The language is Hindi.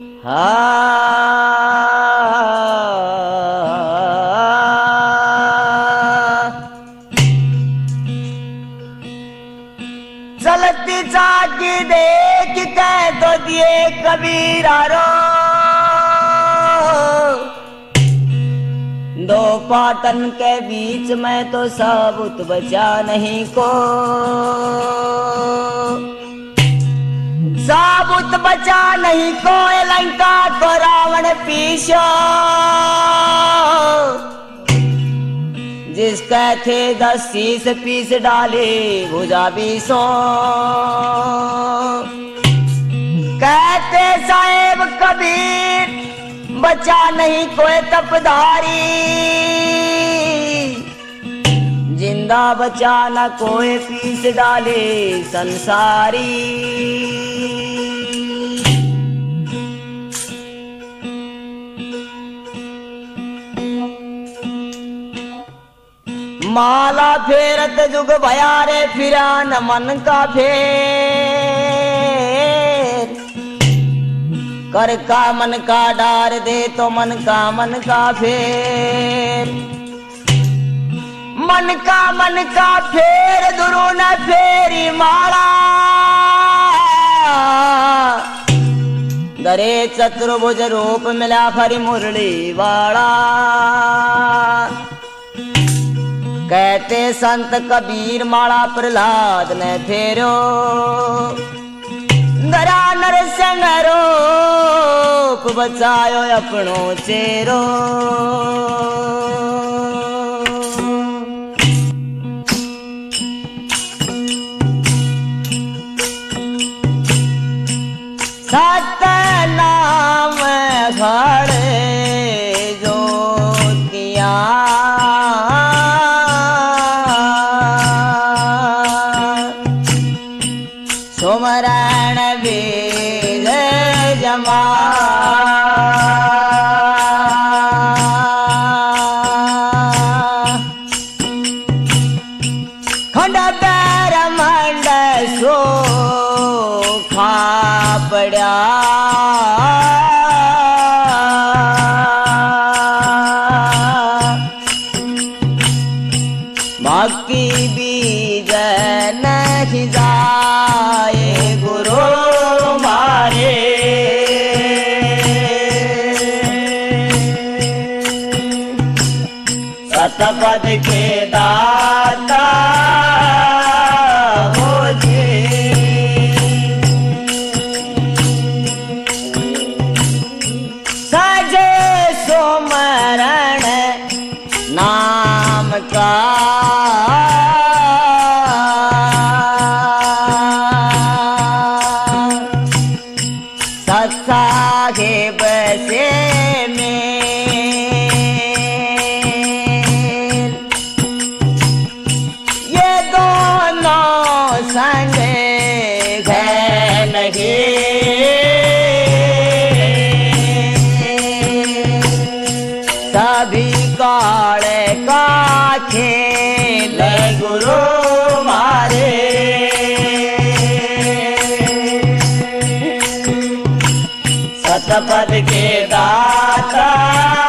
चलती चाकी देख कह तो दिए कबीरा रो, दो पाटन के बीच में तो साबुत बचा नहीं को, साबुत बचा नहीं को लंका को रावण पीछो, जिसके थे 10 शीश पीस डाले भुजा बीसों। कहते साहेब कबीर बचा नहीं कोई तपधारी, जिंदा बचा न कोई पीस डाले संसारी। माला फेरत जुग भयारे फिरा न मन का फेर, कर का मन का डार दे तो मन का फेर, मन का फेर दुरु न फेरी माला, दरे चतुर्भुज रूप मिला फरी मुरली वाला। कहते संत कबीर माला प्रहलाद ने फेरो, दरा नरसिंह रूप बचायो अपनो चेरो। सत नाम खड़े ज्योतिया, सुमरण वेद जमा, खंड पैर मंड सो खा पड़ा, बाकी बीज नहीं जाए गुरु मारे। सतपद के दाता मुझे, सजे सुमरण नाम का, साहेब से मेल, ये दोनों संग है नहीं, सभी काले का खेल गुरु मारे। सतपद के दाता